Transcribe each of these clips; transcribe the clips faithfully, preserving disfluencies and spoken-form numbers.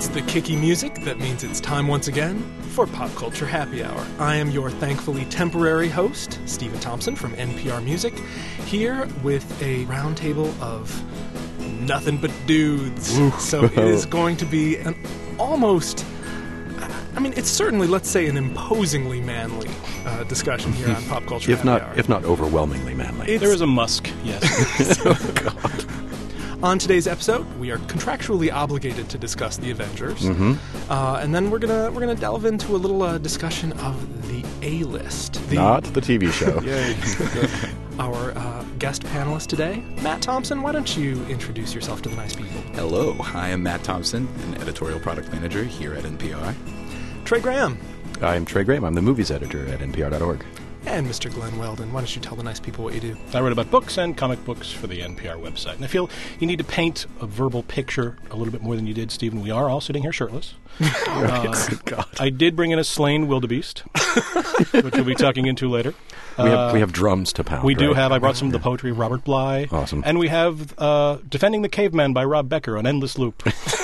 the kicky music that means it's time once again for Pop Culture Happy Hour. I am your thankfully temporary host, Stephen Thompson from N P R Music, here with a roundtable of nothing but dudes. Ooh. So it is going to be an almost, I mean, it's certainly, let's say, an imposingly manly uh, discussion here on Pop Culture if Happy not, Hour. If not overwhelmingly manly. It's, there is a Musk, yes. Oh, God. On today's episode, we are contractually obligated to discuss the Avengers, mm-hmm. uh, and then we're gonna we're gonna delve into a little uh, discussion of the A-list, the, not the T V show. Yay! Our uh, guest panelist today, Matt Thompson. Why don't you introduce yourself to the nice people? Hello, I am Matt Thompson, an editorial product manager here at N P R. Trey Graham. I'm Trey Graham. I'm the movies editor at N P R dot org. And Mister Glenn Weldon. Why don't you tell the nice people what you do? I write about books and comic books for the N P R website. And I feel you need to paint a verbal picture a little bit more than you did, Stephen. We are all sitting here shirtless. uh, God. I did bring in a slain wildebeest, which we'll be talking into later. We have, uh, we have drums to pound. We do right? have. I brought some of the poetry of Robert Bly. Awesome. And we have uh, Defending the Caveman by Rob Becker on Endless Loop.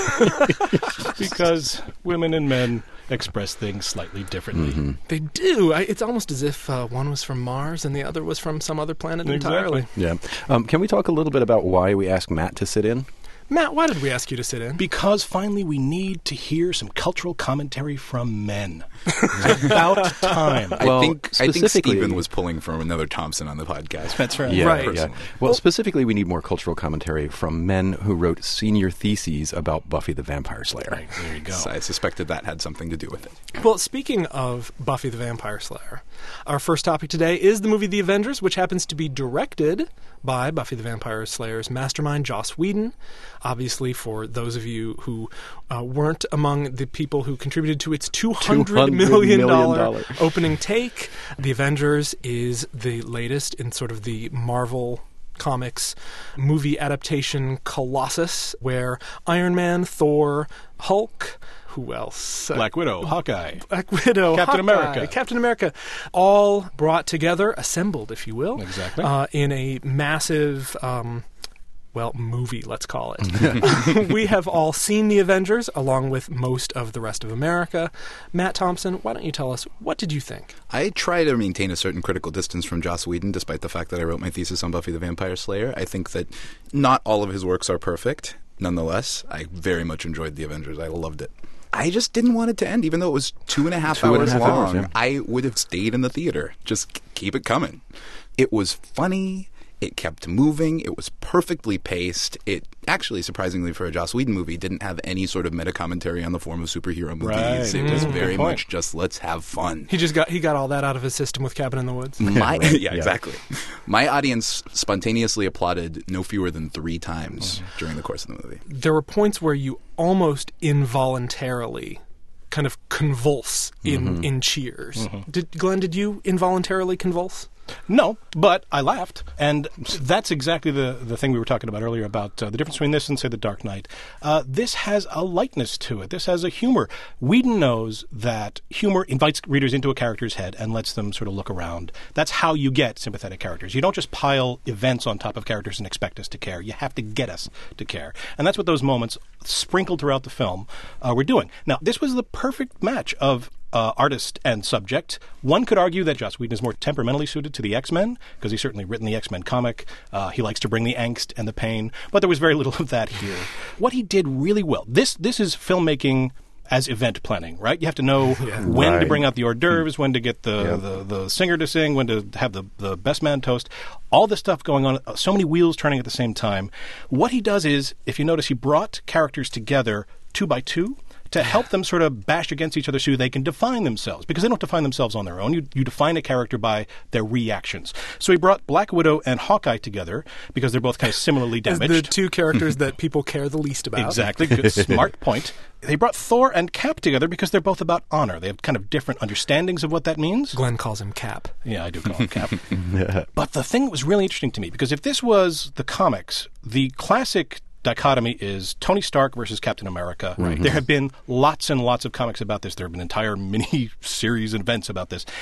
Because women and men express things slightly differently. Mm-hmm. They do. I, it's almost as if uh, one was from Mars and the other was from some other planet Exactly. entirely. Yeah. Um, can we talk a little bit about why we asked Matt to sit in? Matt, why did we ask you to sit in? Because finally we need to hear some cultural commentary from men. It's about time. Well, I think I think specifically- Stephen was pulling from another Thompson on the podcast. That's right. Yeah, Right. yeah. Well, specifically, we need more cultural commentary from men who wrote senior theses about Buffy the Vampire Slayer. Right, there you go. So I suspected that had something to do with it. Well, speaking of Buffy the Vampire Slayer, our first topic today is the movie The Avengers, which happens to be directed by Buffy the Vampire Slayer's mastermind, Joss Whedon. Obviously, for those of you who uh, weren't among the people who contributed to its two hundred million dollars opening take, The Avengers is the latest in sort of the Marvel Comics movie adaptation colossus, where Iron Man, Thor, Hulk, who else? Black Widow, Hawkeye. Black Widow, Captain Hawkeye, America. Captain America, all brought together, assembled, if you will, Exactly. uh, in a massive, um, well, movie, let's call it. We have all seen The Avengers, along with most of the rest of America. Matt Thompson, why don't you tell us, what did you think? I try to maintain a certain critical distance from Joss Whedon, despite the fact that I wrote my thesis on Buffy the Vampire Slayer. I think that not all of his works are perfect. Nonetheless, I very much enjoyed The Avengers. I loved it. I just didn't want it to end, even though it was two and a half Two and a hours half long. hours, yeah. I would have stayed in the theater. Just keep it coming. It was funny. It kept moving. It was perfectly paced. It actually, surprisingly for a Joss Whedon movie, didn't have any sort of meta commentary on the form of superhero movies. Right. It was Mm, very good point. much just let's have fun. He just got he got all that out of his system with Cabin in the Woods. My, right, yeah, yeah. exactly. My audience spontaneously applauded no fewer than three times during the course of the movie. There were points where you almost involuntarily kind of convulse in, Mm-hmm. in cheers. Did Glenn, did you involuntarily convulse? No, but I laughed. And that's exactly the, the thing we were talking about earlier about uh, the difference between this and, say, The Dark Knight. Uh, this has a lightness to it. This has a humor. Whedon knows that humor invites readers into a character's head and lets them sort of look around. That's how you get sympathetic characters. You don't just pile events on top of characters and expect us to care. You have to get us to care. And that's what those moments sprinkled throughout the film uh, were doing. Now, this was the perfect match of Uh, artist and subject. One could argue that Joss Whedon is more temperamentally suited to the X-Men, because he's certainly written the X-Men comic. Uh, he likes to bring the angst and the pain, but there was very little of that here. What he did really well, this this is filmmaking as event planning, right? You have to know when Right. to bring out the hors d'oeuvres, when to get the, Yeah. the, the singer to sing, when to have the, the best man toast. All this stuff going on, so many wheels turning at the same time. What he does is, if you notice, he brought characters together two by two to help them sort of bash against each other so they can define themselves, because they don't define themselves on their own. You, you define a character by their reactions. So he brought Black Widow and Hawkeye together because they're both kind of similarly As damaged. the two characters that people care the least about. Exactly. Good, smart point. They brought Thor and Cap together because they're both about honor. They have kind of different understandings of what that means. Glenn calls him Cap. Yeah, I do call him Cap. But the thing that was really interesting to me, because if this was the comics, the classic dichotomy is Tony Stark versus Captain America. Right. There have been lots and lots of comics about this. There have been entire mini series and events about this.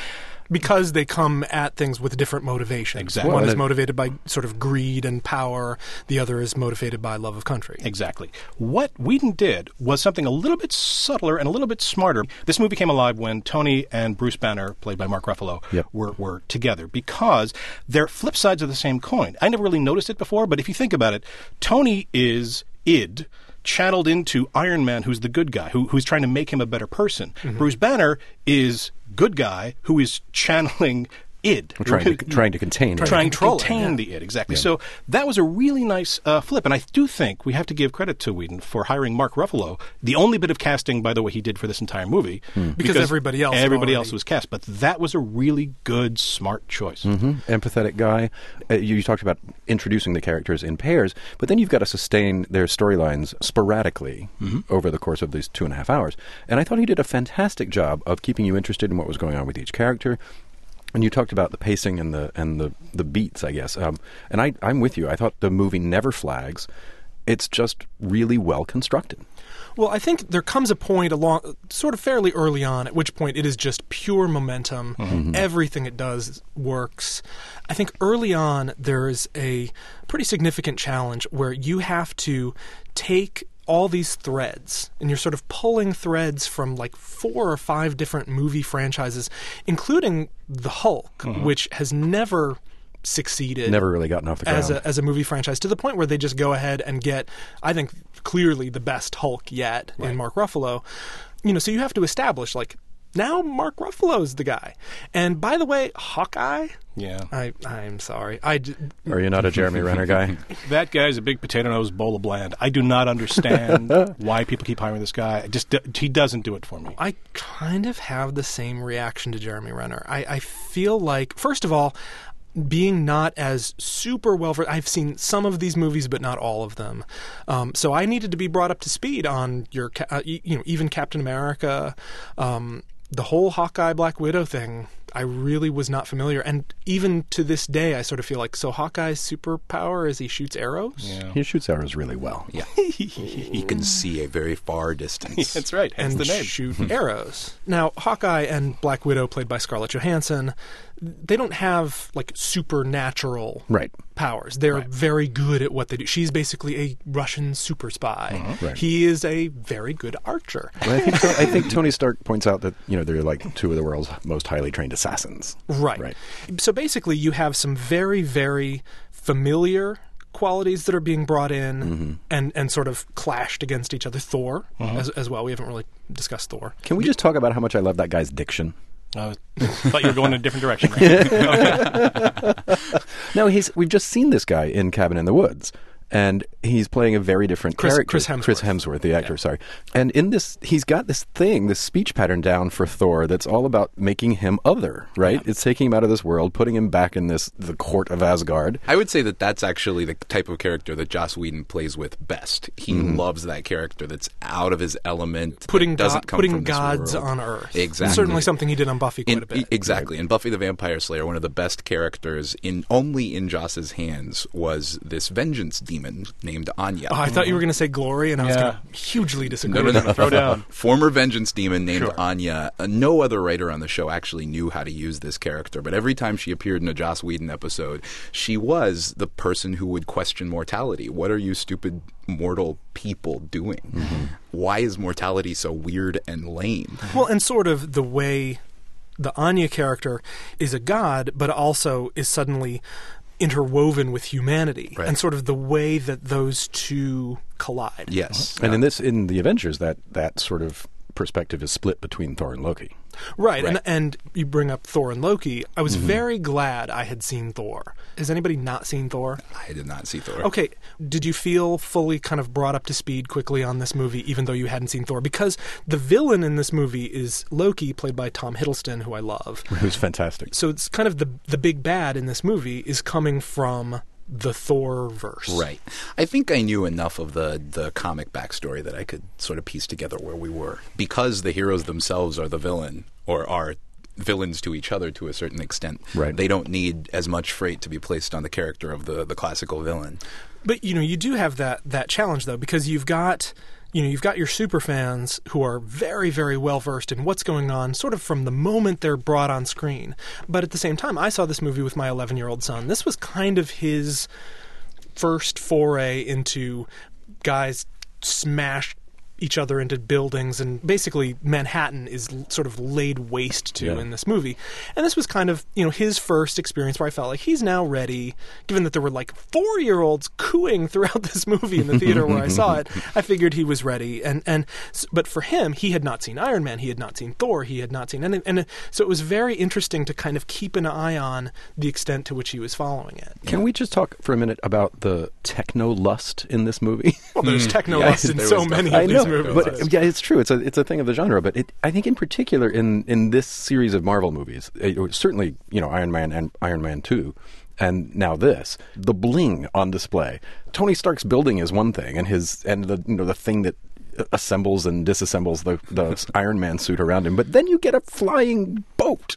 because they come at things with different motivations. Exactly. One Well, is and it- motivated by sort of greed and power. The other is motivated by love of country. Exactly. What Whedon did was something a little bit subtler and a little bit smarter. This movie came alive when Tony and Bruce Banner, played by Mark Ruffalo, Yep. were, were together because they're flip sides of the same coin. I never really noticed it before, but if you think about it, Tony is id channeled into Iron Man, who's the good guy, who, who's trying to make him a better person. Mm-hmm. Bruce Banner is good guy who is channeling id. Trying to, trying to contain it. trying to control it, contain yeah. the id, exactly. So that was a really nice uh, flip, and I do think we have to give credit to Whedon for hiring Mark Ruffalo, the only bit of casting, by the way, he did for this entire movie. Because everybody else had everybody already- else was cast, but that was a really good, smart choice. Mhm. Empathetic guy. Uh, you, you talked about introducing the characters in pairs, but then you've got to sustain their storylines sporadically over the course of these two and a half hours. And I thought he did a fantastic job of keeping you interested in what was going on with each character. And you talked about the pacing and the and the, the beats, I guess. Um, and I, I'm with you. I thought the movie never flags. It's just really well constructed. Well, I think there comes a point along, sort of fairly early on, at which point it is just pure momentum. Everything it does works. I think early on there is a pretty significant challenge where you have to take all these threads, and you're sort of pulling threads from like four or five different movie franchises, including the Hulk, which has never succeeded Never really gotten off the ground. as a as a movie franchise, to the point where they just go ahead and get, I think, clearly the best Hulk yet in Mark Ruffalo. You know, so you have to establish, like, now Mark Ruffalo's the guy. And by the way, Hawkeye, Yeah. I I'm sorry, I d- Are you not a Jeremy Renner guy? That guy's a big potato-nosed bowl of bland. I do not understand why people keep hiring this guy. I just he doesn't do it for me. I kind of have the same reaction to Jeremy Renner. I, I feel like, first of all, being not as super well versed, I've seen some of these movies, but not all of them. Um, so I needed to be brought up to speed on your, ca- uh, y- you know, even Captain America, um, the whole Hawkeye Black Widow thing. I really was not familiar, and even to this day, I sort of feel like, so Hawkeye's superpower is he shoots arrows? Yeah. He shoots arrows really well. Yeah. He can see a very far distance. That's right. Hence and the name. shoot arrows. Now, Hawkeye and Black Widow, played by Scarlett Johansson, they don't have like supernatural Right. powers. They're very good at what they do. She's basically a Russian super spy. Right. He is a very good archer. Well, I, think, I think Tony Stark points out that, you know, they're like two of the world's most highly trained assassins. Right. Right. So basically, you have some very, very familiar qualities that are being brought in and, and sort of clashed against each other. Thor, as, as well. We haven't really discussed Thor. Can we just talk about how much I love that guy's diction? I thought you were going in a different direction. Right? No, he's. We've just seen this guy in Cabin in the Woods, and he's playing a very different Chris- character. Chris Hemsworth. Chris Hemsworth, the actor. Sorry. And in this, he's got this thing, this speech pattern down for Thor that's all about making him other. Right? It's taking him out of this world, putting him back in this the court of Asgard. I would say that that's actually the type of character that Joss Whedon plays with best. He loves that character that's out of his element, that Putting, doesn't go- come putting from this gods world. on Earth. Exactly. Certainly something he did on Buffy quite In, a bit. exactly. In Buffy the Vampire Slayer, one of the best characters in only in Joss's hands was this vengeance demon named Anya. Oh, I thought you were going to say Glory, and I was Yeah. going to hugely disagree. No, no, no, no. Throw down. Former vengeance demon named Sure. Anya. Uh, no other writer on the show actually knew how to use this character, but every time she appeared in a Joss Whedon episode, she was the person who would question mortality. What are you stupid mortal people doing? Why is mortality so weird and lame? Well, and sort of the way the Anya character is a god, but also is suddenly interwoven with humanity, Right. and sort of the way that those two collide. Yes. And in this, in the Avengers, that that sort of perspective is split between Thor and Loki. Right, Right. And, and you bring up Thor and Loki. I was very glad I had seen Thor. Has anybody not seen Thor? I did not see Thor. Okay, did you feel fully kind of brought up to speed quickly on this movie, even though you hadn't seen Thor? Because the villain in this movie is Loki, played by Tom Hiddleston, who I love. Who's fantastic. So it's kind of the the big bad in this movie is coming from the Thor verse. Right. I think I knew enough of the, the comic backstory that I could sort of piece together where we were. Because the heroes themselves are the villain, or are villains to each other to a certain extent, Right. they don't need as much freight to be placed on the character of the, the classical villain. But you know, you do have that that challenge though, because you've got you know, you've got your super fans who are very, very well versed in what's going on, sort of from the moment they're brought on screen. But at the same time, I saw this movie with my eleven-year-old son. This was kind of his first foray into guys smash each other into buildings, and basically Manhattan is l- sort of laid waste to Yeah. in this movie. And this was kind of, you know, his first experience where I felt like he's now ready, given that there were like four-year-olds cooing throughout this movie in the theater where I saw it. I figured he was ready. And, and s- but for him, he had not seen Iron Man, he had not seen Thor, he had not seen and, and so it was very interesting to kind of keep an eye on the extent to which he was following it. Can we just talk for a minute about the techno lust in this movie? Well, there's techno Yeah, lust in there so was many I of know, these movies. but yeah, it's true. It's a it's a thing of the genre. But it, I think in particular in in this series of Marvel movies, it, certainly you know Iron Man and Iron Man two, and now this, the bling on display. Tony Stark's building is one thing, and his and the you know the thing that assembles and disassembles the, the Iron Man suit around him. But then you get a flying boat.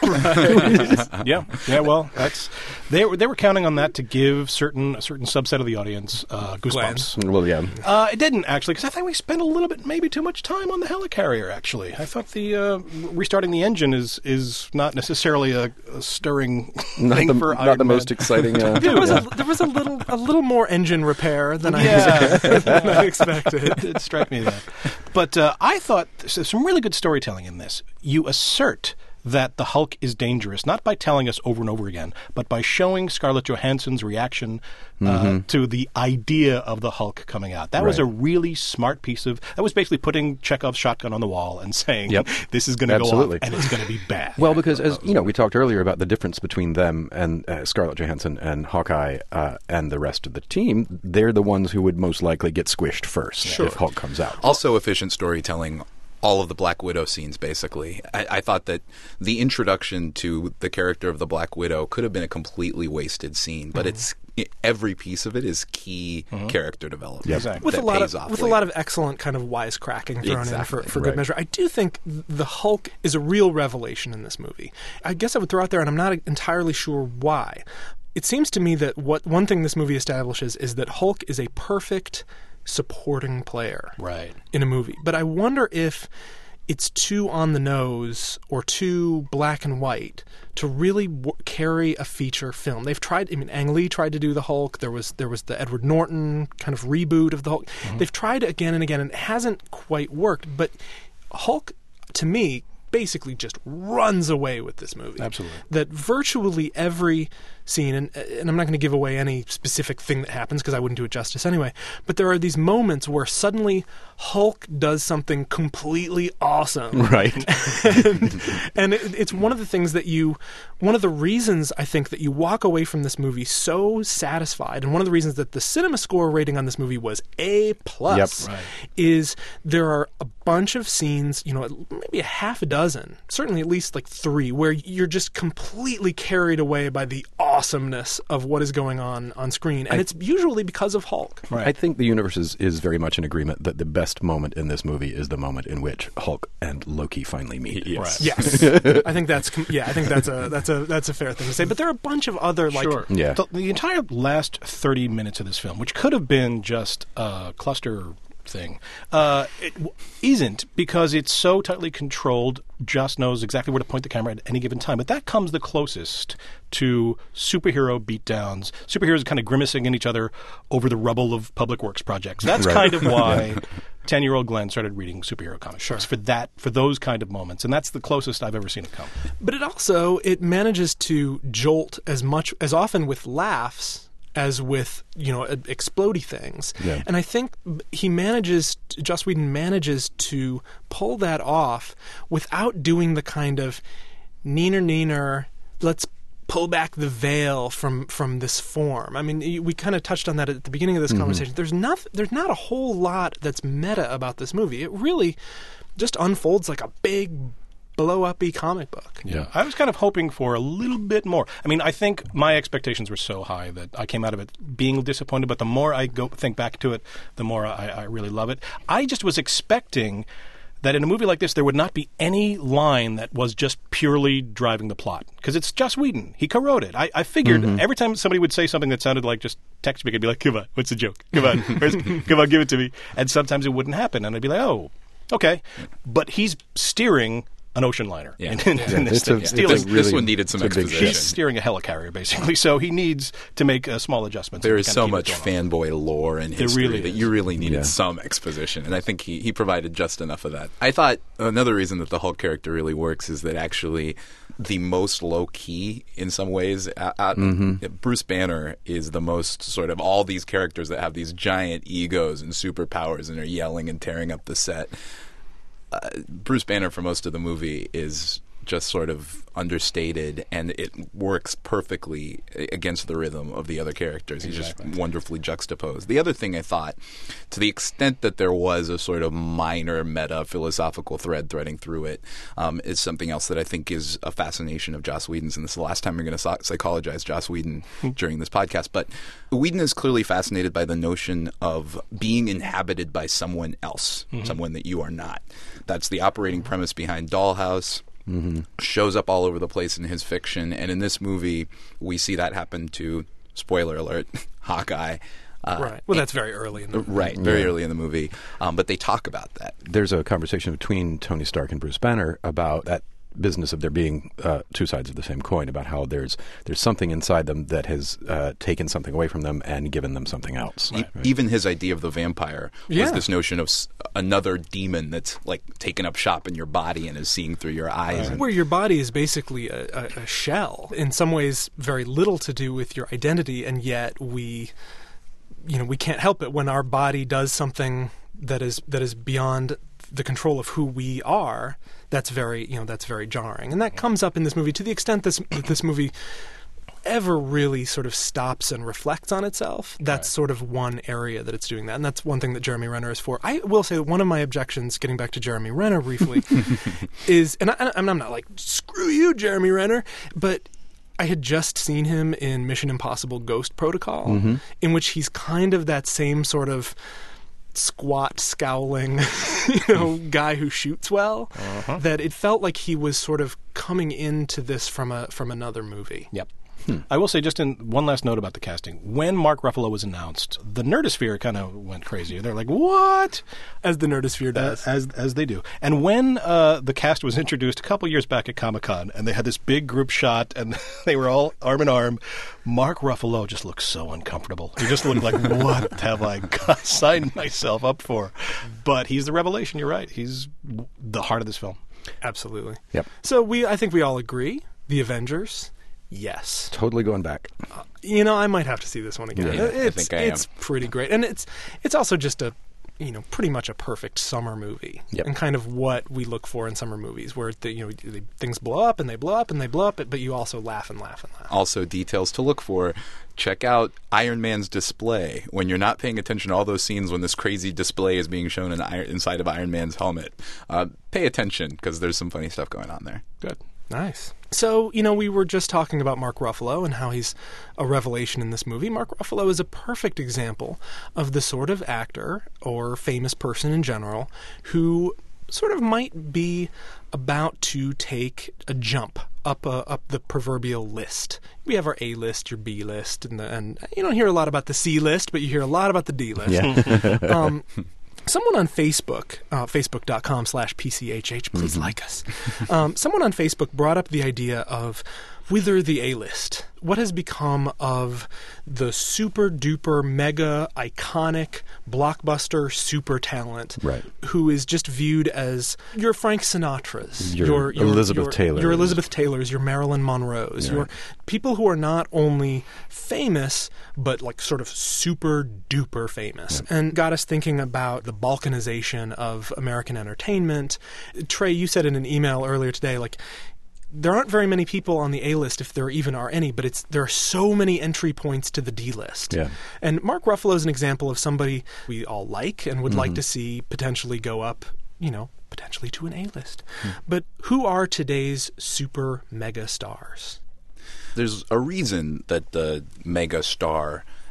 yeah, yeah. Well, that's they were they were counting on that to give certain a certain subset of the audience uh, goosebumps. Well, yeah. Uh, it didn't actually, because I think we spent a little bit, maybe too much time on the helicarrier. Actually, I thought the uh, restarting the engine is is not necessarily a, a stirring Not thing the, for not Iron the Man. most exciting. Uh, There was yeah. a there was a little a little more engine repair than I Yeah. than I expected. It did strike me that. But uh, I thought there's some really good storytelling in this. You assert that the Hulk is dangerous, not by telling us over and over again, but by showing Scarlett Johansson's reaction uh, Mm-hmm. to the idea of the Hulk coming out. That was Right. a really smart piece of... That was basically putting Chekhov's shotgun on the wall and saying, Yep. this is going to go off Absolutely. and it's going to be bad. Well, because as you know, we talked earlier about the difference between them and uh, Scarlett Johansson and Hawkeye uh, and the rest of the team. They're the ones who would most likely get squished first if Hulk comes out. Also, efficient storytelling. All of the Black Widow scenes, basically. I, I thought that the introduction to the character of the Black Widow could have been a completely wasted scene, but it's every piece of it is key character development. Exactly. with a that lot pays of off with a later. lot of excellent kind of wisecracking thrown in for, Exactly. for good Right. measure. I do think the Hulk is a real revelation in this movie. I guess I would throw out there, and I'm not entirely sure why. It seems to me that what one thing this movie establishes is that Hulk is a perfect supporting player Right. in a movie. But I wonder if it's too on the nose or too black and white to really w- carry a feature film. They've tried. I mean, Ang Lee tried to do the Hulk. There was there was the Edward Norton kind of reboot of the Hulk. They've tried it again and again, and it hasn't quite worked. But Hulk, to me, basically just runs away with this movie. Absolutely. That virtually every scene, and, and I'm not going to give away any specific thing that happens because I wouldn't do it justice anyway, but there are these moments where suddenly Hulk does something completely awesome. Right. and and it, it's one of the things that you, one of the reasons I think that you walk away from this movie so satisfied, and one of the reasons that the cinema score rating on this movie was A plus, Yep. Right. is there are a bunch of scenes, you know, maybe a half a dozen, certainly at least like three, where you're just completely carried away by the awesomeness of what is going on on screen, and I- it's usually because of Hulk. Right. I think the universe is, is very much in agreement that the best moment in this movie is the moment in which Hulk and Loki finally meet. Yes. Yes, I think that's com- yeah, I think that's a that's a that's a fair thing to say. But there are a bunch of other like Sure. Yeah. The, the entire last thirty minutes of this film, which could have been just a cluster thing, uh, it w- isn't, because it's so tightly controlled. Just knows exactly where to point the camera at any given time. But that comes the closest to superhero beatdowns. Superheroes kind of grimacing in each other over the rubble of public works projects. That's Right. kind of why ten-year-old Glenn started reading superhero comic books, for that, for those kind of moments, and that's the closest I've ever seen it come. But it also it manages to jolt as much as often with laughs as with, you know, explodey things. Yeah. And I think he manages, Joss Whedon manages to pull that off without doing the kind of neener neener, let's pull back the veil from from this form. I mean, y- we kind of touched on that at the beginning of this conversation. There's not there's not a whole lot that's meta about this movie. It really just unfolds like a big blow-up-y comic book. Yeah, I was kind of hoping for a little bit more. I mean, I think my expectations were so high that I came out of it being disappointed. But the more I go think back to it, the more I, I really love it. I just was expecting that in a movie like this, there would not be any line that was just purely driving the plot. Because it's Joss Whedon. He co-wrote it. I, I figured mm-hmm. every time somebody would say something that sounded like just text me, I'd be like, come on, what's the joke? Come on, where's, come on, give it to me. And sometimes it wouldn't happen. And I'd be like, oh, okay. But he's steering an ocean liner. Yeah. In, in, yeah. in this, It's a, thing. it's Stealing, a really, this one needed some exposition. He's steering a helicarrier, basically, so he needs to make uh, small adjustments. There is to so kind of much fanboy lore and history really that is. you really needed Yeah. some exposition, and I think he, he provided just enough of that. I thought another reason that the Hulk character really works is that actually the most low-key in some ways. Uh, uh, mm-hmm. Bruce Banner is the most sort of all these characters that have these giant egos and superpowers and are yelling and tearing up the set. Uh, Bruce Banner for most of the movie is just sort of understated, and it works perfectly against the rhythm of the other characters. Exactly. He's just wonderfully juxtaposed. The other thing I thought, to the extent that there was a sort of minor meta philosophical thread threading through it, um, is something else that I think is a fascination of Joss Whedon's, and this is the last time we're going to so- psychologize Joss Whedon during this podcast. But Whedon is clearly fascinated by the notion of being inhabited by someone else, mm-hmm. someone that you are not. That's the operating premise behind Dollhouse. Mm-hmm. Shows up all over the place in his fiction, and in this movie we see that happen to, spoiler alert, Hawkeye. Uh, right. Well, that's very early in the movie. Right, very yeah. early in the movie. Um, but they talk about that. There's a conversation between Tony Stark and Bruce Banner about that business of there being uh, two sides of the same coin, about how there's there's something inside them that has uh, taken something away from them and given them something else. E- right? Even his idea of the vampire was yeah. this notion of s- another demon that's like taken up shop in your body and is seeing through your eyes. Right. And Where your body is basically a, a, a shell. In some ways, very little to do with your identity, and yet we, you know, we can't help it when our body does something that is that is beyond the control of who we are. That's very, you know, that's very jarring, and that comes up in this movie to the extent this that this movie ever really sort of stops and reflects on itself. That's right. Sort of one area that it's doing that, and that's one thing that Jeremy Renner is for. I will say that one of my objections, getting back to Jeremy Renner briefly, is, and I, I'm not like screw you, Jeremy Renner, but I had just seen him in Mission Impossible: Ghost Protocol, mm-hmm. in which he's kind of that same sort of squat, scowling, you know, guy who shoots well. Uh-huh. That it felt like he was sort of coming into this from a from another movie. Yep. Hmm. I will say, just in one last note about the casting. When Mark Ruffalo was announced, the Nerdosphere kind of went crazy. They're like, "What?" As the Nerdosphere does, uh, as as they do. And when uh, the cast was introduced a couple years back at Comic-Con, and they had this big group shot, and they were all arm in arm, Mark Ruffalo just looked so uncomfortable. He just looked like, "What have I got signed myself up for?" But he's the revelation. You're right. He's the heart of this film. Absolutely. Yep. So we, I think we all agree. The Avengers. Yes. Totally going back. Uh, you know, I might have to see this one again. Yeah, it's I think I am. it's pretty great. And it's it's also just a, you know, pretty much a perfect summer movie. Yep. And kind of what we look for in summer movies, where the, you know the, things blow up and they blow up and they blow up, but you also laugh and laugh and laugh. Also, details to look for. Check out Iron Man's display when you're not paying attention to all those scenes when this crazy display is being shown in Iron, inside of Iron Man's helmet. Uh, pay attention, because there's some funny stuff going on there. Good. Nice. So, you know, we were just talking about Mark Ruffalo and how he's a revelation in this movie. Mark Ruffalo is a perfect example of the sort of actor or famous person in general who sort of might be about to take a jump up uh, up the proverbial list. We have our A list, your B list, and, the, and you don't hear a lot about the C list, but you hear a lot about the D list. Yeah. um, Someone on Facebook, uh, facebook.com slash PCHH, please mm-hmm. like us. Um, someone on Facebook brought up the idea of whither the A-list. What has become of the super duper mega iconic blockbuster super talent, right. who is just viewed as your Frank Sinatra's, your, your, your Elizabeth your, Taylor, your Elizabeth Taylors, your Marilyn Monroes, yeah. your people who are not only famous but like sort of super duper famous, yeah. and got us thinking about the balkanization of American entertainment. Trey, you said in an email earlier today, like, there aren't very many people on the A-list, if there even are any, but it's there are so many entry points to the D-list. Yeah. And Mark Ruffalo is an example of somebody we all like and would mm-hmm. like to see potentially go up, you know, potentially to an A-list. Mm. But who are today's super mega stars? There's a reason that the mega star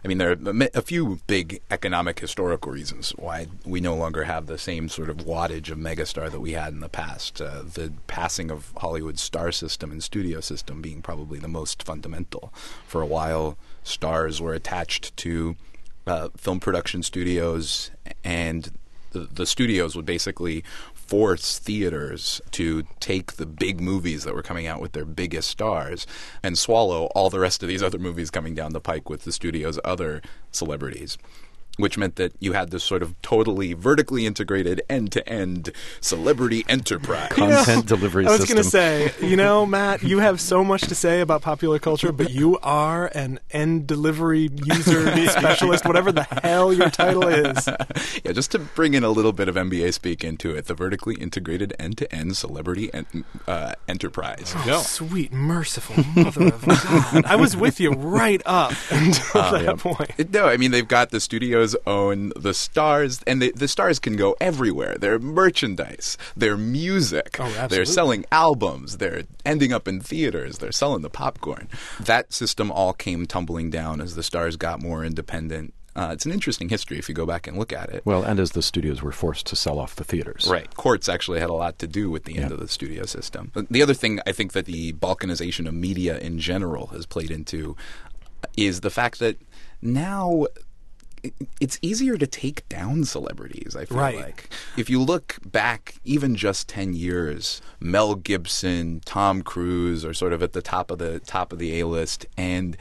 I mean, there are a mi- a few big economic historical reasons why we no longer have the same sort of wattage of megastar that we had in the past. Uh, the passing of Hollywood's star system and studio system being probably the most fundamental. For a while, stars were attached to uh, film production studios, and the, the studios would basically force theaters to take the big movies that were coming out with their biggest stars and swallow all the rest of these other movies coming down the pike with the studio's other celebrities, which meant that you had this sort of totally vertically integrated end-to-end celebrity enterprise. Content delivery I was system. going to say, you know, Matt, you have so much to say about popular culture, but you are an end delivery user specialist, whatever the hell your title is. Yeah, just to bring in a little bit of M B A speak into it, the vertically integrated end-to-end celebrity en- uh, enterprise. Yeah. Sweet, merciful mother of God. I was with you right up until Uh, that yeah. point. It- No, I mean, they've got the studios own the stars, and they, the stars can go everywhere. They're merchandise, they're music, Oh, absolutely. they're selling albums, they're ending up in theaters, they're selling the popcorn. That system all came tumbling down as the stars got more independent. Uh, it's an interesting history if you go back and look at it. Well, and as the studios were forced to sell off the theaters. Right. Courts actually had a lot to do with the end Yeah. of the studio system. The other thing I think that the balkanization of media in general has played into is the fact that now it- it's easier to take down celebrities, I feel Right. like. If you look back even just ten years, Mel Gibson, Tom Cruise are sort of at the top of the top of the A-list, and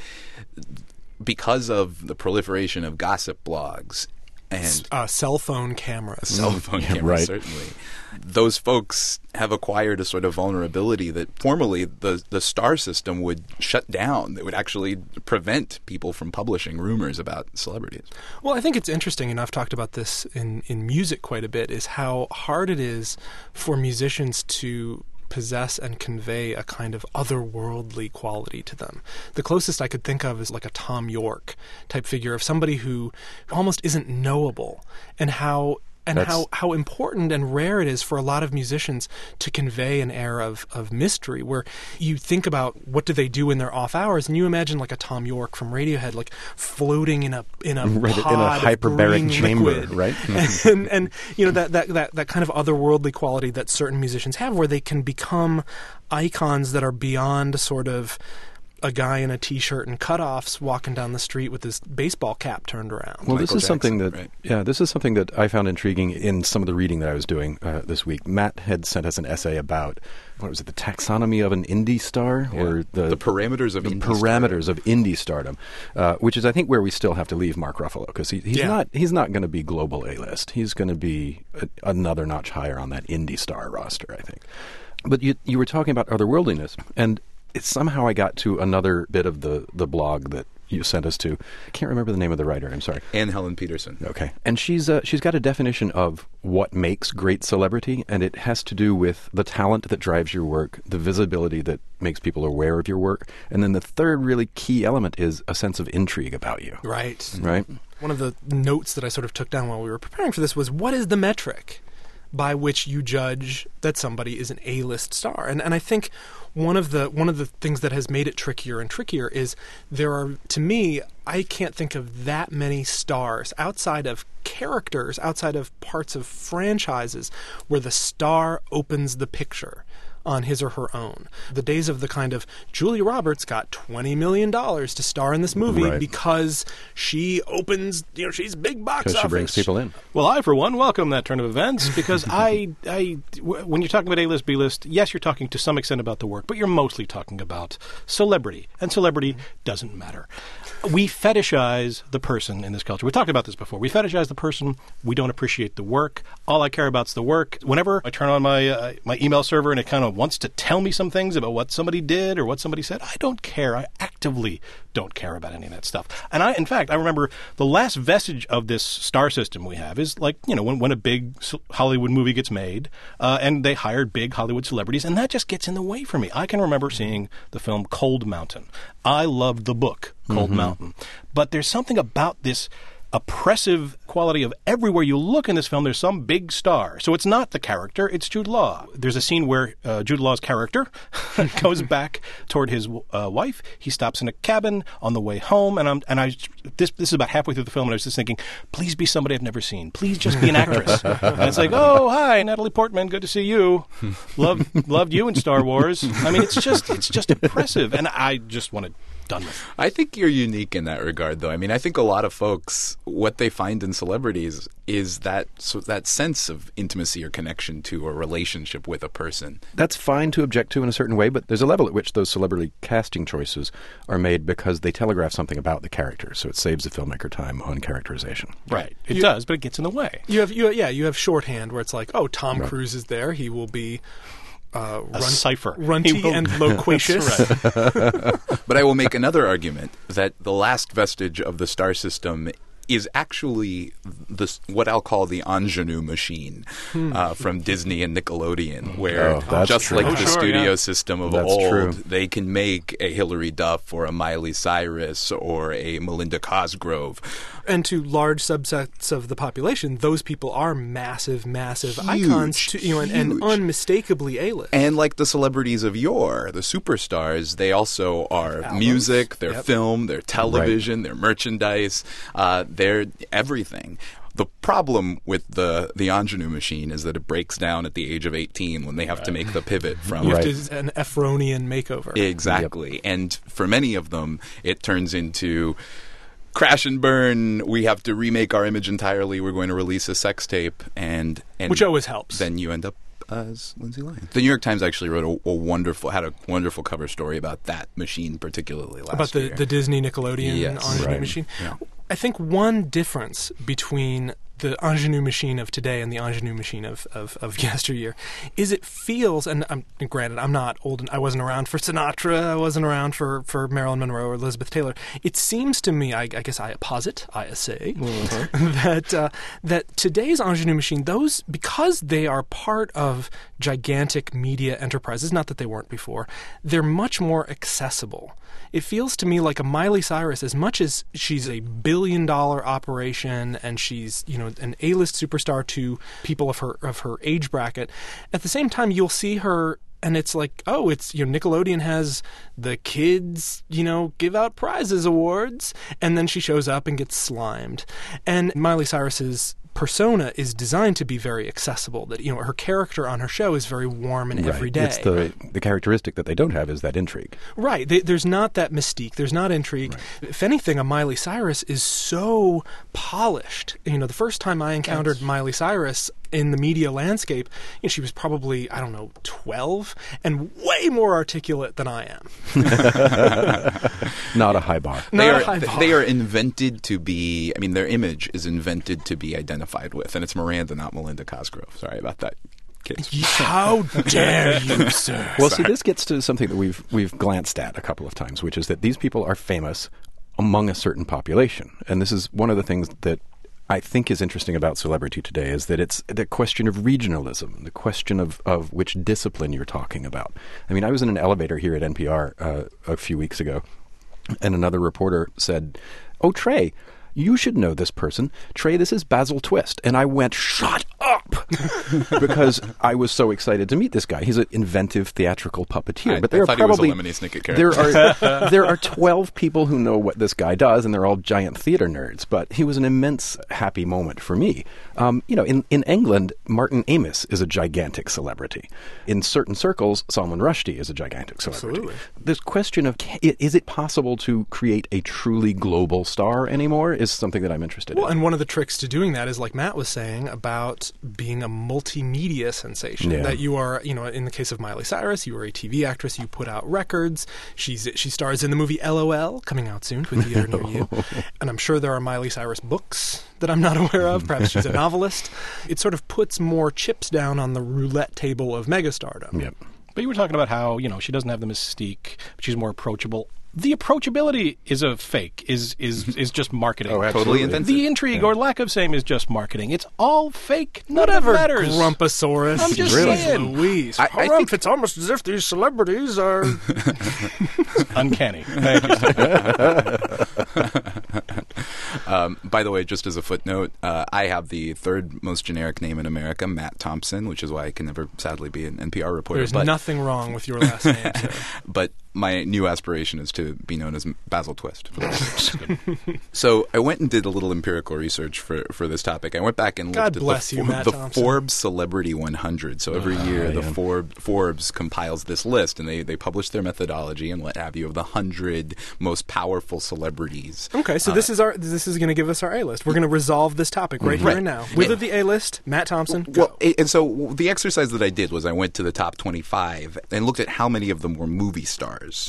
because of the proliferation of gossip blogs and Uh, cell phone cameras. cell phone Yeah, cameras, right. certainly. Those folks have acquired a sort of vulnerability that formerly the the star system would shut down. It would actually prevent people from publishing rumors about celebrities. Well, I think it's interesting, and I've talked about this in, in music quite a bit, is how hard it is for musicians to possess and convey a kind of otherworldly quality to them. The closest I could think of is like a Tom York type figure of somebody who almost isn't knowable, and how and That's- how, how important and rare it is for a lot of musicians to convey an air of, of mystery, where you think about what do they do in their off hours, and you imagine like a Tom York from Radiohead, like floating in a in a Right, in a pod of hyperbaric green chamber, liquid. right? and, and you know that, that that that kind of otherworldly quality that certain musicians have, where they can become icons that are beyond sort of a guy in a t-shirt and cutoffs walking down the street with his baseball cap turned around. Well, this Michael is something Jackson, that right? yeah, this is something that I found intriguing in some of the reading that I was doing uh, this week. Matt had sent us an essay about what was it, the taxonomy of an indie star, or the The parameters of the indie parameters of indie stardom, uh, which is I think where we still have to leave Mark Ruffalo, because he, he's Yeah. not he's not going to be global A-list. He's going to be a, another notch higher on that indie star roster, I think. But you you were talking about otherworldliness, and it, somehow I got to another bit of the, the blog that you sent us to. I can't remember the name of the writer. I'm sorry. And Helen Peterson. Okay. And she's uh, she's got a definition of what makes great celebrity, and it has to do with the talent that drives your work, the visibility that makes people aware of your work, and then the third really key element is a sense of intrigue about you. Right. Right? One of the notes that I sort of took down while we were preparing for this was, what is the metric by which you judge that somebody is an A-list star? And and I think one of the one of the things that has made it trickier and trickier is there are, to me, I can't think of that many stars outside of characters, outside of parts of franchises, where the star opens the picture on his or her own. The days of the kind of Julia Roberts got twenty million dollars to star in this movie Right. because she opens, you know, she's big box Because office. she brings people in. Well, I, for one, welcome that turn of events, because I, I, w- when you're talking about A-list, B-list, yes, you're talking to some extent about the work, but you're mostly talking about celebrity, and celebrity doesn't matter. We fetishize the person in this culture. We talked about this before. We fetishize the person. We don't appreciate the work. All I care about is the work. Whenever I turn on my uh, my email server and it kind of wants to tell me some things about what somebody did or what somebody said, I don't care. I actively don't care about any of that stuff. And I, in fact, I remember the last vestige of this star system we have is like, you know, when, when a big Hollywood movie gets made uh, and they hired big Hollywood celebrities, and that just gets in the way for me. I can remember seeing the film Cold Mountain. I loved the book Cold Mountain. But there's something about this oppressive quality of everywhere you look in this film, there's some big star. So it's not the character, it's Jude Law. There's a scene where uh, Jude Law's character goes back toward his uh, wife. He stops in a cabin on the way home, and I'm and I this this is about halfway through the film, and I was just thinking, please be somebody I've never seen. Please just be an actress. And it's like, oh, hi, Natalie Portman, good to see you. Loved loved you in Star Wars. I mean, it's just it's just impressive, and I just want to done with. I think you're unique in that regard, though. I mean, I think a lot of folks, what they find in celebrities is that so that sense of intimacy or connection to a relationship with a person. That's fine to object to in a certain way, but there's a level at which those celebrity casting choices are made because they telegraph something about the character, so it saves the filmmaker time on characterization. Right. It You- does, but it gets in the way. You have you yeah you have shorthand where it's like, oh, Tom Right. Cruise is there. He will be uh, A run- cipher. runty He will- and loquacious. That's right. But I will make another argument that the last vestige of the star system is actually the, what I'll call the ingenue machine uh, from Disney and Nickelodeon, where Oh, that's just true. like Oh, the sure, studio yeah. system of That's old, true. they can make a Hilary Duff or a Miley Cyrus or a Melinda Cosgrove. And to large subsets of the population, those people are massive, massive Huge, icons, to, you know, and, and huge. unmistakably A-list. And like the celebrities of yore, the superstars, they also are Albums. music, they're Yep. film, they're television, they're merchandise, uh, they're everything. The problem with the the ingenue machine is that it breaks down at the age of eighteen when they have to make the pivot from You have Right. to- an Efronian makeover. Exactly. And for many of them, it turns into crash and burn. We have to remake our image entirely. We're going to release a sex tape, and, and Which always helps. Then you end up as Lindsay Lohan. The New York Times actually wrote a, a wonderful, had a wonderful cover story about that machine, particularly last about the, year. the Disney Nickelodeon Yes. ingenue Right. machine. Yeah. I think one difference between the ingenue machine of today and the ingenue machine of, of, of yesteryear is it feels, and I'm, granted, I'm not old, and I wasn't around for Sinatra, I wasn't around for, for Marilyn Monroe or Elizabeth Taylor. It seems to me, I, I guess I posit, I say, that uh, that today's ingenue machine, those, because they are part of gigantic media enterprises, not that they weren't before, they're much more accessible. It feels to me like a Miley Cyrus, as much as she's a billion dollar operation and she's, you know, an A-list superstar to people of her of her age bracket, at the same time you'll see her and it's like, oh, it's, you know, Nickelodeon has the kids, you know, give out prizes awards, and then she shows up and gets slimed. And Miley Cyrus's persona is designed to be very accessible, that, you know, her character on her show is very warm and Right. everyday. It's the the characteristic that they don't have is that intrigue. Right. They, there's not that mystique. There's not intrigue. If anything, a Miley Cyrus is so polished. You know, the first time I encountered Miley Cyrus in the media landscape, you know, she was probably, I don't know, twelve and way more articulate than I am. Not a high bar. They Not a are high bar. they are invented to be. I mean, their image is invented to be identified with, and it's Miranda, not Melinda Cosgrove. Sorry about that, kids. How dare you, sir? Well, see, this gets to something that we've we've glanced at a couple of times, which is that these people are famous among a certain population, and this is one of the things that I think is interesting about celebrity today is that it's the question of regionalism, the question of, of which discipline you're talking about. I mean, I was in an elevator here at N P R uh, a few weeks ago, and another reporter said, "Oh, Trey, you should know this person. Trey, this is Basil Twist." And I went, "Shut up!" because I was so excited to meet this guy. He's an inventive theatrical puppeteer. I- but there I are thought he was a probably Lemony Snicket there character. are there are twelve people who know what this guy does, and they're all giant theater nerds. But he was an immense happy moment for me. Um, you know, in in England, Martin Amis is a gigantic celebrity. In certain circles, Salman Rushdie is a gigantic celebrity. Absolutely. This question of ca- i- is it possible to create a truly global star anymore is something that I'm interested Well, in. and one of the tricks to doing that is, like Matt was saying, about being a multimedia sensation. Yeah. That you are, you know, in the case of Miley Cyrus, you are a T V actress. You put out records. She's she stars in the movie L O L, coming out soon to a theater near you. And I'm sure there are Miley Cyrus books that I'm not aware of. Perhaps she's a novelist. It sort of puts more chips down on the roulette table of megastardom. Yep. But you were talking about how, you know, she doesn't have the mystique, but she's more approachable. The approachability is a fake, is is is just marketing. Oh, Totally absolutely. invented. The intrigue or lack of same is just marketing. It's all fake. None Whatever, of it matters. Grumposaurus. I'm just Really? saying. Louise. I- I Harumph, think- it's almost as if these celebrities are... Uncanny. Thank you. Uh, Um, by the way, just as a footnote, uh, I have the third most generic name in America, Matt Thompson, which is why I can never, sadly, be an N P R reporter. There's but, nothing wrong with your last name, sir. But my new aspiration is to be known as Basil Twist. For the So I went and did a little empirical research for, for this topic. I went back and God looked bless at you, the, Matt the Thompson. Forbes Celebrity one hundred. So every year, the yeah. Forb, Forbes compiles this list, and they, they publish their methodology and what have you of the one hundred most powerful celebrities. Okay, so Uh, this is our this is going to give us our A list. We're going to resolve this topic right here Right. and now. With Yeah. the A list, Matt Thompson. Go. Well, a- and so the exercise that I did was I went to the top twenty-five and looked at how many of them were movie stars.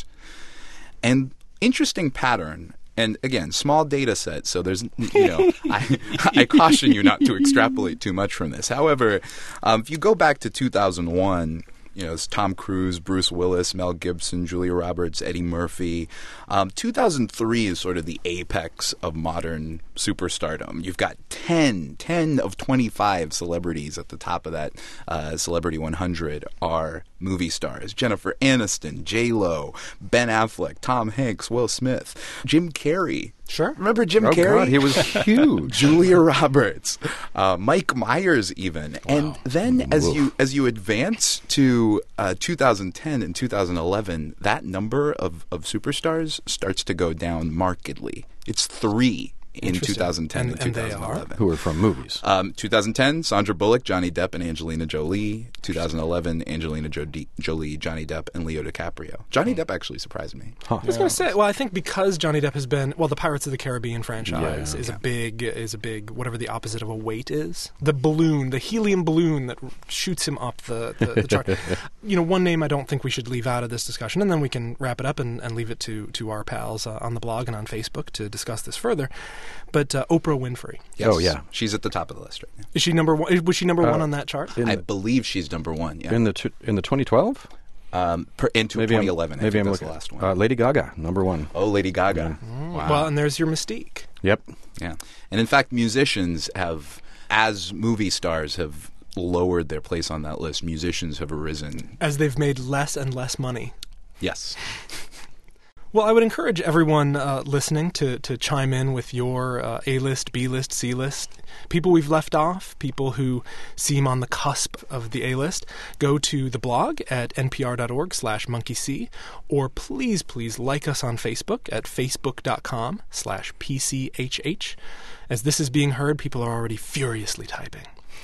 And interesting pattern, and again, small data set, so there's, you know, I, I caution you not to extrapolate too much from this. However, um, if you go back to two thousand one, you know, it's Tom Cruise, Bruce Willis, Mel Gibson, Julia Roberts, Eddie Murphy. Um, two thousand three is sort of the apex of modern superstardom. You've got ten, ten of twenty-five celebrities at the top of that uh, Celebrity one hundred are movie stars. Jennifer Aniston, J-Lo, Ben Affleck, Tom Hanks, Will Smith, Jim Carrey. Sure. Remember Jim Oh, Carrey? God, he was huge. Julia Roberts, uh, Mike Myers, even, and then as you as you advance to uh, two thousand ten and two thousand eleven, that number of, of superstars starts to go down markedly. It's three in two Interesting. thousand ten And- and, and they two thousand eleven. Who are from movies. Um, two thousand ten, Sandra Bullock, Johnny Depp, and Angelina Jolie. two thousand eleven, Angelina Jodie, Jolie, Johnny Depp, and Leo DiCaprio. Johnny Depp actually surprised me. Huh. I was going to say, well, I think because Johnny Depp has been, well, the Pirates of the Caribbean franchise Yeah. is a big, is a big, whatever the opposite of a weight is. The balloon, the helium balloon that shoots him up the, the, the chart. You know, one name I don't think we should leave out of this discussion, and then we can wrap it up and, and leave it to, to our pals uh, on the blog and on Facebook to discuss this further. But uh, Oprah Winfrey. Yes, Oh, yeah. She's at the top of the list right now. Is she number one? Was she number Uh, one on that chart? In I the, believe she's number one, yeah. in the t- in the twenty twelve? Um, per, into Maybe I'm- twenty eleven, Maybe I I'm think that's looking. the last one. Uh, Lady Gaga, number one. oh, Lady Gaga. Wow. Well, and there's your mystique. Yep. Yeah. And in fact, musicians have, as movie stars have lowered their place on that list, musicians have arisen. As they've made less and less money. Yes. Well, I would encourage everyone uh, listening to, to chime in with your uh, A-list, B-list, C-list. People we've left off, people who seem on the cusp of the A-list. Go to the blog at npr.org slash monkeyc, or please, please like us on Facebook at facebook.com slash pchh. As this is being heard, people are already furiously typing.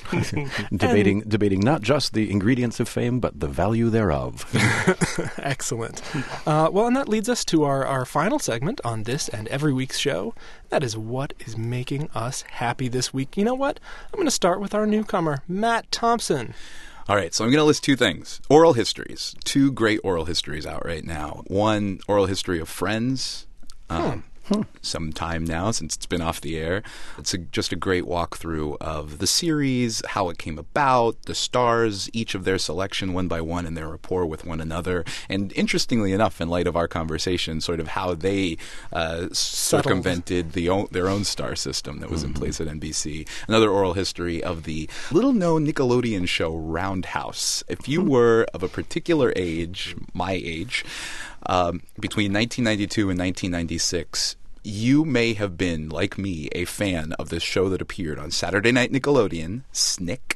debating debating not just the ingredients of fame, but the value thereof. Excellent. Uh, well, and that leads us to our, our final segment on this and every week's show. That is what is making us happy this week. You know what? I'm going to start with our newcomer, Matt Thompson. All right, so I'm going to list two things. Oral histories. Two great oral histories out right now. One, oral history of Friends. Um, Hmm. Some time now since it's been off the air. It's a, just a great walkthrough of the series, how it came about, the stars, each of their selection one by one, and their rapport with one another. And interestingly enough, in light of our conversation, sort of how they uh, circumvented the o- their own star system that was in place at N B C. Another oral history of the little-known Nickelodeon show Roundhouse. If you were of a particular age, my age, um, between nineteen ninety-two and nineteen ninety-six, you may have been, like me, a fan of this show that appeared on Saturday Night Nickelodeon, Snick.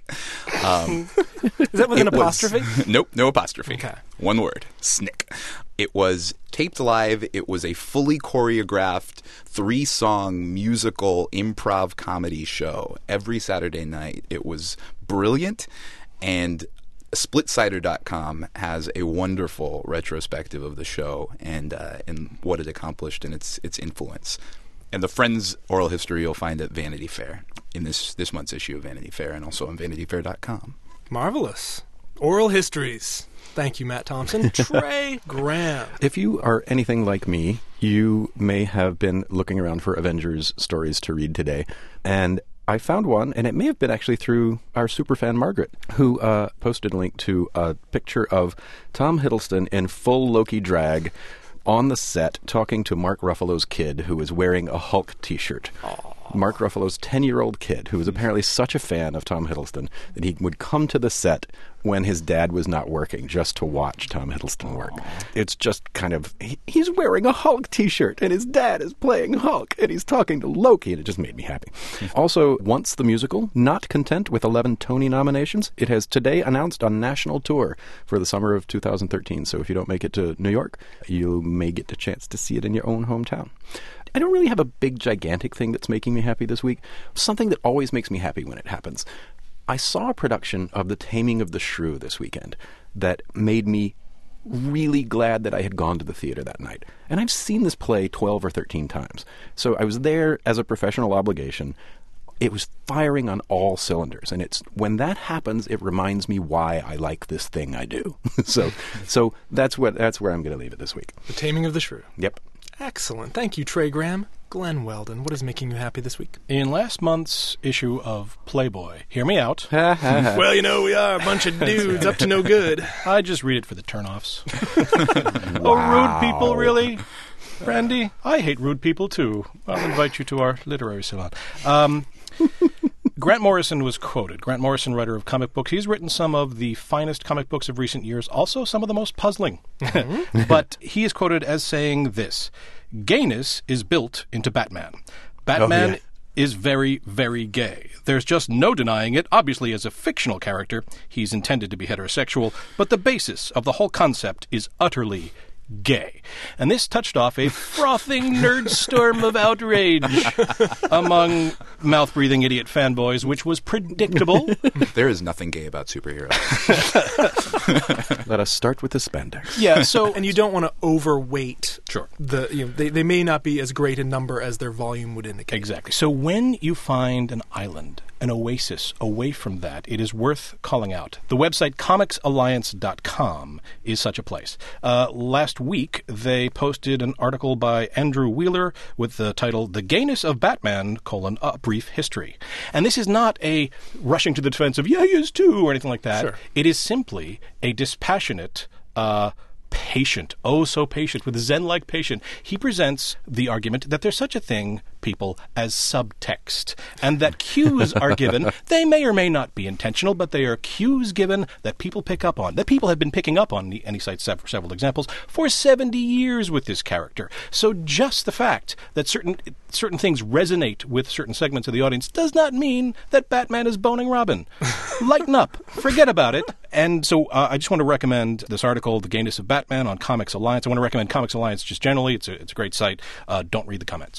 Um, Is that with an it was- apostrophe? Nope, no apostrophe. Okay. One word, Snick. It was taped live. It was a fully choreographed three-song musical improv comedy show every Saturday night. It was brilliant, and Splitsider dot com has a wonderful retrospective of the show and uh, and what it accomplished and its its influence. And the Friends oral history you'll find at Vanity Fair in this this month's issue of Vanity Fair, and also on vanity fair dot com. Marvelous. Oral histories. Thank you, Matt Thompson. Trey Graham. If you are anything like me, you may have been looking around for Avengers stories to read today, and I found one, and it may have been actually through our superfan Margaret, who uh, posted a link to a picture of Tom Hiddleston in full Loki drag on the set talking to Mark Ruffalo's kid, who is wearing a Hulk t-shirt. Mark Ruffalo's ten-year-old kid, who was apparently such a fan of Tom Hiddleston that he would come to the set when his dad was not working just to watch Tom Hiddleston work. It's just kind of, he, he's wearing a Hulk t-shirt, and his dad is playing Hulk, and he's talking to Loki, and it just made me happy. Also, Once the Musical, not content with eleven Tony nominations, it has today announced on national tour for the summer of two thousand thirteen. So if you don't make it to New York, you may get a chance to see it in your own hometown. I don't really have a big, gigantic thing that's making me happy this week. Something that always makes me happy when it happens. I saw a production of The Taming of the Shrew this weekend that made me really glad that I had gone to the theater that night. And I've seen this play twelve or thirteen times. So I was there as a professional obligation. It was firing on all cylinders. And it's when that happens, it reminds me why I like this thing I do. so so that's what that's where I'm going to leave it this week. The Taming of the Shrew. Yep. Excellent. Thank you, Trey Graham. Glenn Weldon, what is making you happy this week? In last month's issue of Playboy, hear me out. Well, you know, we are a bunch of dudes up to no good. I just read it for the turnoffs. Oh, rude people, really? Randy, I hate rude people, too. I'll invite you to our literary salon. Um, Grant Morrison was quoted. Grant Morrison, writer of comic books. He's written some of the finest comic books of recent years, also some of the most puzzling. Mm-hmm. But he is quoted as saying this: gayness is built into Batman. Batman oh, yeah. is very, very gay. There's just no denying it. Obviously, as a fictional character, he's intended to be heterosexual, but the basis of the whole concept is utterly gay. And this touched off a frothing nerd storm of outrage among mouth-breathing idiot fanboys, which was predictable. There is nothing gay about superheroes. Let us start with the spandex. Yeah, so... And you don't want to overweight Sure. the, you know, they, they may not be as great a number as their volume would indicate. Exactly. So when you find an island, an oasis away from that, it is worth calling out. The website comics alliance dot com is such a place. Uh, last week, they posted an article by Andrew Wheeler with the title, The Gayness of Batman, colon, A Brief History. And this is not a rushing to the defense of, yeah, he is too, or anything like that. Sure. It is simply a dispassionate, uh, patient, oh so patient, with Zen-like patient. He presents the argument that there's such a thing, people, as subtext, and that cues are given. They may or may not be intentional, but they are cues given that people pick up on, that people have been picking up on, and he cites several, several examples, for seventy years with this character. So just the fact that certain certain things resonate with certain segments of the audience does not mean that Batman is boning Robin. Lighten up. Forget about it. And so uh, I just want to recommend this article, The Gayness of Batman, on Comics Alliance. I want to recommend Comics Alliance just generally. It's a, it's a great site. Uh, don't read the comments.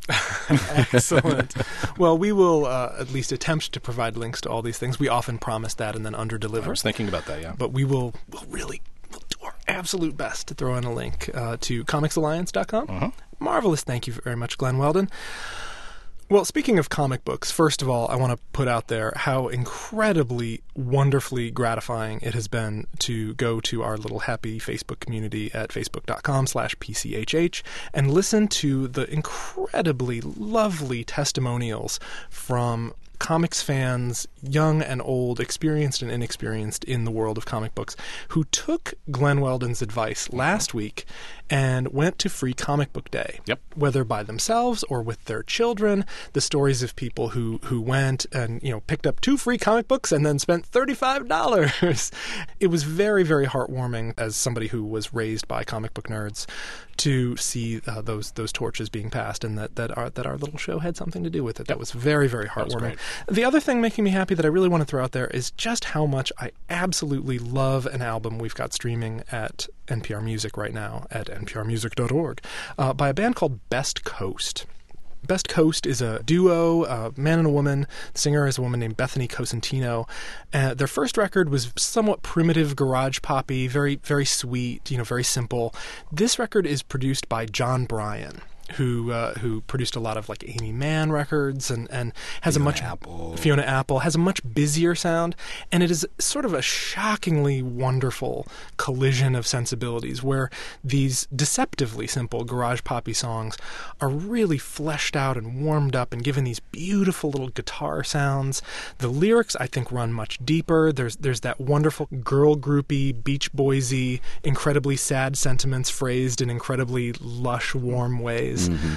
Excellent. Well, we will uh, at least attempt to provide links to all these things. We often promise that and then underdeliver. I was thinking about that, yeah. But we will we'll really we'll do our absolute best to throw in a link uh, to comics alliance dot com. Uh-huh. Marvelous. Thank you very much, Glenn Weldon. Well, speaking of comic books, first of all, I want to put out there how incredibly, wonderfully gratifying it has been to go to our little happy Facebook community at facebook.com slash PCHH and listen to the incredibly lovely testimonials from comics fans, young and old, experienced and inexperienced in the world of comic books, who took Glenn Weldon's advice last week and went to Free Comic Book Day. Yep. Whether by themselves or with their children, the stories of people who, who went and, you know, picked up two free comic books and then spent thirty-five dollars. It was very, very heartwarming as somebody who was raised by comic book nerds to see uh, those those torches being passed, and that that our that our little show had something to do with it. That was very, very heartwarming. The other thing making me happy that I really want to throw out there is just how much I absolutely love an album we've got streaming at N P R Music right now at n p r music dot org uh, by a band called Best Coast. Best Coast is a duo, a man and a woman. The singer is a woman named Bethany Cosentino. Uh, their first record was somewhat primitive garage poppy, very, very sweet, you know, very simple. This record is produced by John Bryan, who uh, who produced a lot of like Amy Mann records and, and has Fiona a much Apple. Fiona Apple has a much busier sound, and it is sort of a shockingly wonderful collision of sensibilities where these deceptively simple garage poppy songs are really fleshed out and warmed up and given these beautiful little guitar sounds. The lyrics, I think, run much deeper. There's there's that wonderful girl groupy, Beach Boysy, incredibly sad sentiments phrased in incredibly lush, warm ways. Mm-hmm.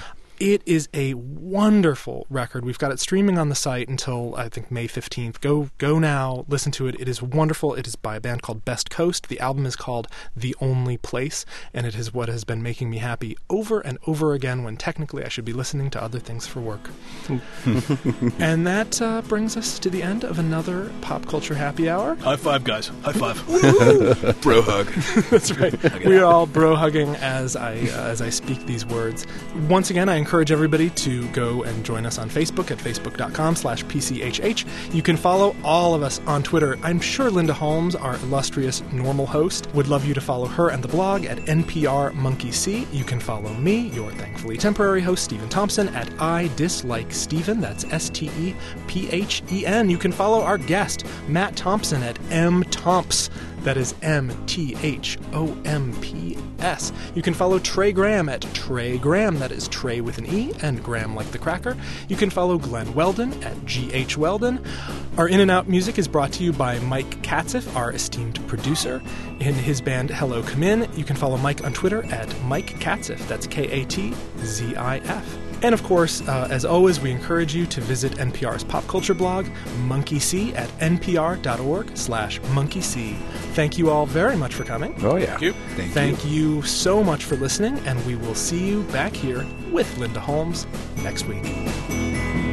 It is a wonderful record. We've got it streaming on the site until, I think, May fifteenth. Go go now, listen to it. It is wonderful. It is by a band called Best Coast. The album is called The Only Place, and it is what has been making me happy over and over again when technically I should be listening to other things for work. And that uh, brings us to the end of another Pop Culture Happy Hour. High five, guys. High five. Bro hug. That's right. We are all bro hugging as I uh, as I speak these words. Once again, I encourage everybody to go and join us on Facebook at facebook.com slash PCHH. You can follow all of us on Twitter. I'm sure Linda Holmes, our illustrious normal host, would love you to follow her and the blog at N P R Monkey See. You can follow me, your thankfully temporary host, Stephen Thompson, at I Dislike Stephen. That's S T E P H E N. You can follow our guest, Matt Thompson, at M Tomps. That is M T H O M P S. You can follow Trey Graham at Trey Graham. That is Trey with an E and Graham like the cracker. You can follow Glenn Weldon at G H Weldon. Our In and Out music is brought to you by Mike Katzif, our esteemed producer. In his band Hello Come In, you can follow Mike on Twitter at Mike Katzif. That's K A T Z I F. And of course, uh, as always, we encourage you to visit N P R's pop culture blog, Monkey See, at npr.org slash monkeysee. Thank you all very much for coming. Oh, yeah. Thank you. Thank, Thank you. you so much for listening, and we will see you back here with Linda Holmes next week.